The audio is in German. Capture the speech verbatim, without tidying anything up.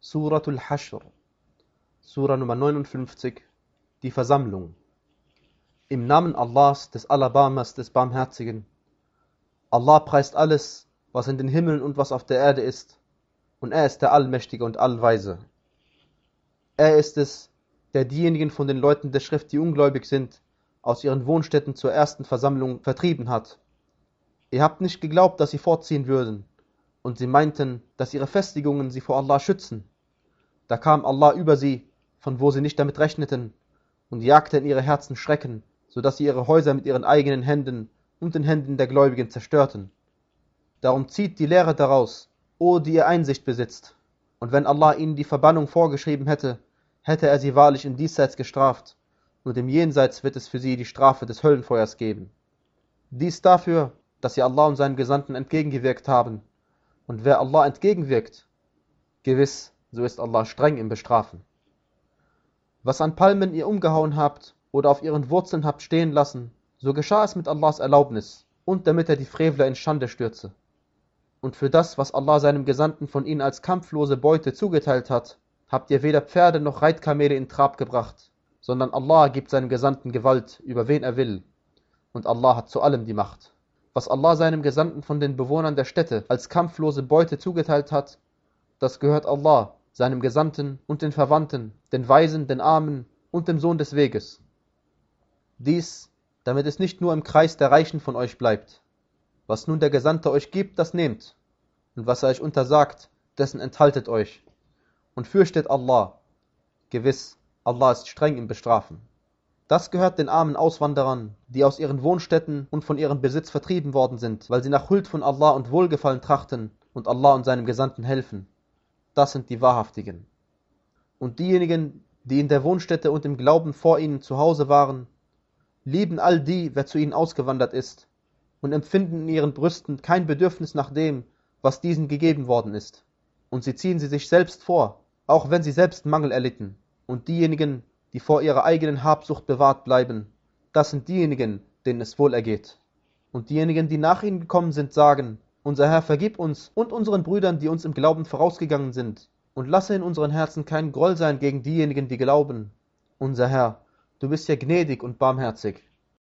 Suratul Hashr, Sura Nummer neunundfünfzig, die Versammlung. Im Namen Allahs, des Alabamas, des Barmherzigen. Allah preist alles, was in den Himmeln und was auf der Erde ist, und er ist der Allmächtige und Allweise. Er ist es, der diejenigen von den Leuten der Schrift, die ungläubig sind, aus ihren Wohnstätten zur ersten Versammlung vertrieben hat. Ihr habt nicht geglaubt, dass sie fortziehen würden, und sie meinten, dass ihre Festigungen sie vor Allah schützen. Da kam Allah über sie, von wo sie nicht damit rechneten, und jagte in ihre Herzen Schrecken, so dass sie ihre Häuser mit ihren eigenen Händen und den Händen der Gläubigen zerstörten. Darum zieht die Lehre daraus, o die ihr Einsicht besitzt, und wenn Allah ihnen die Verbannung vorgeschrieben hätte, hätte er sie wahrlich im Diesseits gestraft, und im Jenseits wird es für sie die Strafe des Höllenfeuers geben. Dies dafür, dass sie Allah und seinen Gesandten entgegengewirkt haben, und wer Allah entgegenwirkt, gewiss, so ist Allah streng im Bestrafen. Was an Palmen ihr umgehauen habt oder auf ihren Wurzeln habt stehen lassen, so geschah es mit Allahs Erlaubnis und damit er die Frevler in Schande stürze. Und für das, was Allah seinem Gesandten von ihnen als kampflose Beute zugeteilt hat, habt ihr weder Pferde noch Reitkamele in Trab gebracht, sondern Allah gibt seinem Gesandten Gewalt, über wen er will, und Allah hat zu allem die Macht. Was Allah seinem Gesandten von den Bewohnern der Städte als kampflose Beute zugeteilt hat, das gehört Allah, seinem Gesandten und den Verwandten, den Weisen, den Armen und dem Sohn des Weges. Dies, damit es nicht nur im Kreis der Reichen von euch bleibt. Was nun der Gesandte euch gibt, das nehmt, und was er euch untersagt, dessen enthaltet euch. Und fürchtet Allah. Gewiss, Allah ist streng im Bestrafen. Das gehört den armen Auswanderern, die aus ihren Wohnstätten und von ihrem Besitz vertrieben worden sind, weil sie nach Huld von Allah und Wohlgefallen trachten und Allah und seinem Gesandten helfen. Das sind die Wahrhaftigen. Und diejenigen, die in der Wohnstätte und im Glauben vor ihnen zu Hause waren, lieben all die, wer zu ihnen ausgewandert ist, und empfinden in ihren Brüsten kein Bedürfnis nach dem, was diesen gegeben worden ist. Und sie ziehen sie sich selbst vor, auch wenn sie selbst Mangel erlitten. Und diejenigen, die vor ihrer eigenen Habsucht bewahrt bleiben, das sind diejenigen, denen es wohl ergeht. Und diejenigen, die nach ihnen gekommen sind, sagen: Unser Herr, vergib uns und unseren Brüdern, die uns im Glauben vorausgegangen sind, und lasse in unseren Herzen kein Groll sein gegen diejenigen, die glauben. Unser Herr, du bist ja gnädig und barmherzig.